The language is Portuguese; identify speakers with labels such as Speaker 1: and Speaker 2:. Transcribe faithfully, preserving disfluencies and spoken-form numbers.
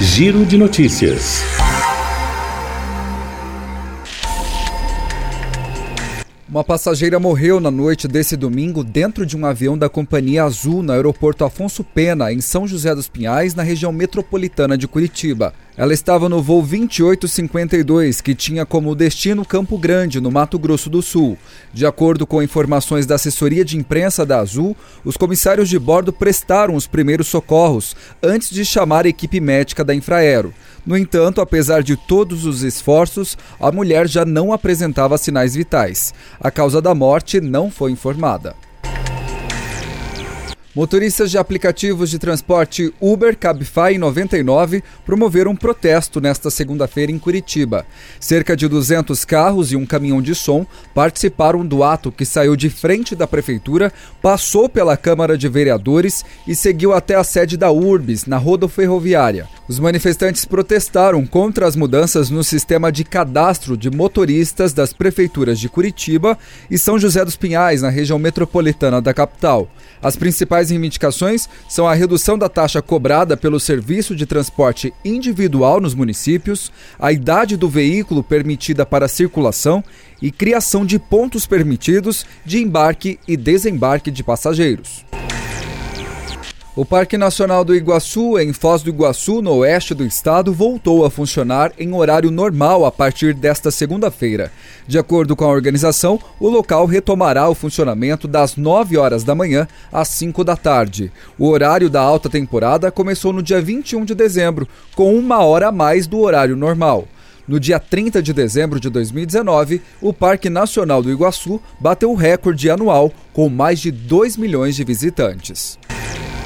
Speaker 1: Giro de Notícias.
Speaker 2: Uma passageira morreu na noite desse domingo dentro de um avião da Companhia Azul no aeroporto Afonso Pena, em São José dos Pinhais, na região metropolitana de Curitiba. Ela estava no voo vinte e oito cinquenta e dois, que tinha como destino Campo Grande, no Mato Grosso do Sul. De acordo com informações da assessoria de imprensa da Azul, os comissários de bordo prestaram os primeiros socorros antes de chamar a equipe médica da Infraero. No entanto, apesar de todos os esforços, a mulher já não apresentava sinais vitais. A causa da morte não foi informada. Motoristas de aplicativos de transporte Uber, Cabify e noventa e nove promoveram um protesto nesta segunda-feira em Curitiba. Cerca de duzentos carros e um caminhão de som participaram do ato que saiu de frente da prefeitura, passou pela Câmara de Vereadores e seguiu até a sede da Urbis, na rodoferroviária. Os manifestantes protestaram contra as mudanças no sistema de cadastro de motoristas das prefeituras de Curitiba e São José dos Pinhais, na região metropolitana da capital. As principais reivindicações são a redução da taxa cobrada pelo serviço de transporte individual nos municípios, a idade do veículo permitida para circulação e criação de pontos permitidos de embarque e desembarque de passageiros. O Parque Nacional do Iguaçu, em Foz do Iguaçu, no oeste do estado, voltou a funcionar em horário normal a partir desta segunda-feira. De acordo com a organização, o local retomará o funcionamento das nove horas da manhã às cinco da tarde. O horário da alta temporada começou no dia vinte e um de dezembro, com uma hora a mais do horário normal. No dia trinta de dezembro de dois mil e dezenove, o Parque Nacional do Iguaçu bateu o recorde anual com mais de dois milhões de visitantes.